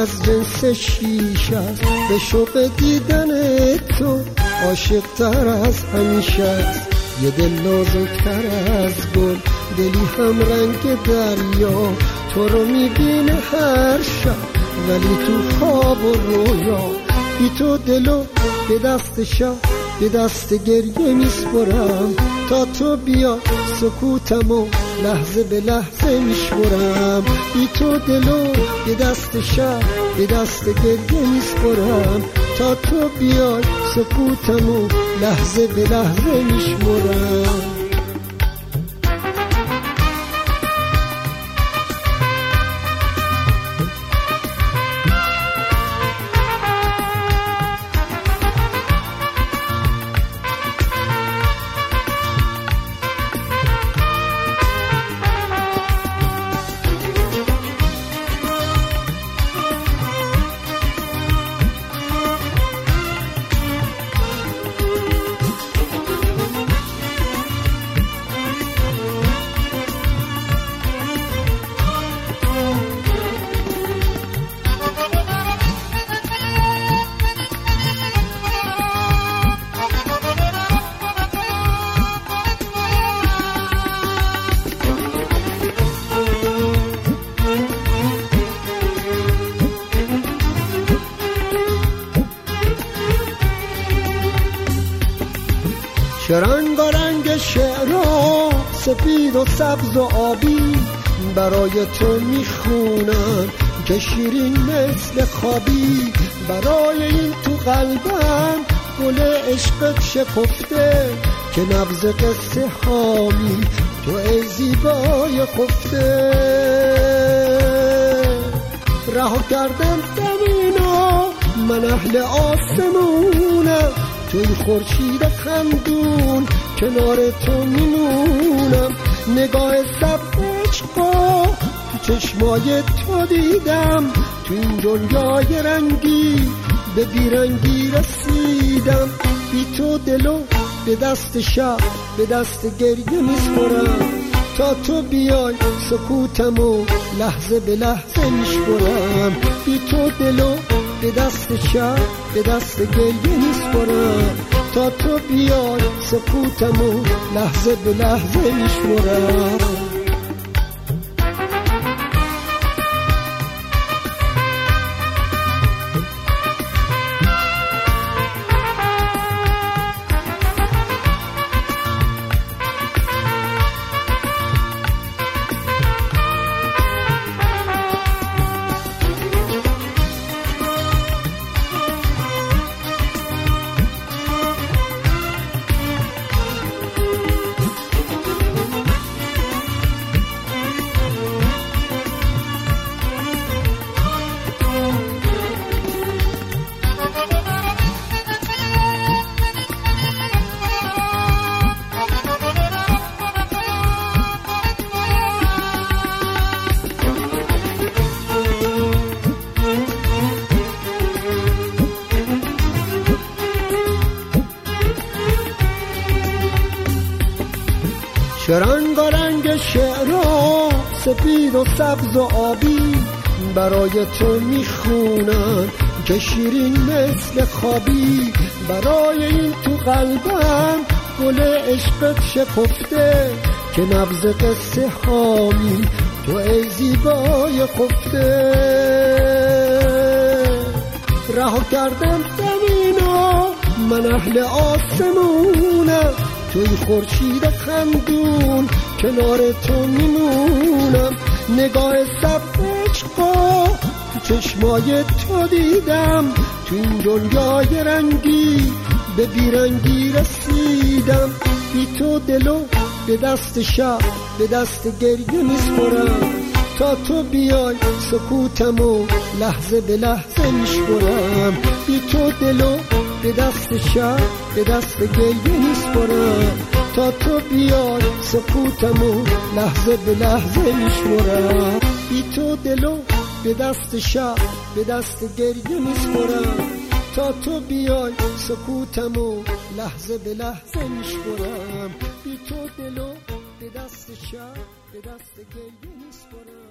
از جنس شیشه است، بشو به دیدن تو عاشق‌تر از همیشه است. یه دل نازک‌تر از گل، دلی هم رنگ دریا، تو رو میبینه هر شب ولی تو خواب و رویا. بی تو دلو به دست شب به دست گریه میسپرم، تا تو بیا سکوتمو لحظه به لحظه میشمرم. بی تو دلو به دست شب به دست گریه میسپرم، تا تو بیای سکوتمو لحظه به لحظه میشمرم. رنگارنگ شعرها سپید و سبز و آبی برای تو میخونم که شیرین مثل خوابی. برای این تو قلبم گل عشقت شکفته که نبض قصه حامی تو ای زیبای خفته. رها کردم زمینا من اهل آسمونم، توی خورشید خندون کنار تو میمونم. نگاه سبزشقا تو چشمای تو دیدم، تو این دنیای رنگی به بیرنگی رسیدم. بی تو دلو به دست شب به دست گریه میسپرم، تا تو بیای سکوتمو لحظه به لحظه میشمرم. بی تو دلو به دست شب به دست گریه میسپرم، تا تو بیای سکوتمو لحظه به لحظه میشمرم. رنگارنگ شعرها سپید و سبز و آبی برای تو میخونم که شیرین مثل خوابی. برای این تو قلبم گل عشقت شکفته که نبض قصه حامی تو ای زیبای خفته. رها کردم زمینا من اهل آسمونم، توی خورشید خندون کنار تو میمونم. نگاه سبزشقا تو چشمای تو دیدم، تو این دنیای رنگی به بیرنگی رسیدم. بی تو دلو به دست شب به دست گریه میسپرم، تا تو بیای سکوتمو لحظه به لحظه میشمرم. بی تو دلو به دست شب به دست گریه میسپرم، تا تو بیای سکوتمو لحظه به لحظه میشمرم. بی تو دلو به دست شب به دست گریه میسپرم، تا تو بیای سکوتمو لحظه به لحظه میشمرم. بی تو دلو به دست شب به دست گریه میسپرم.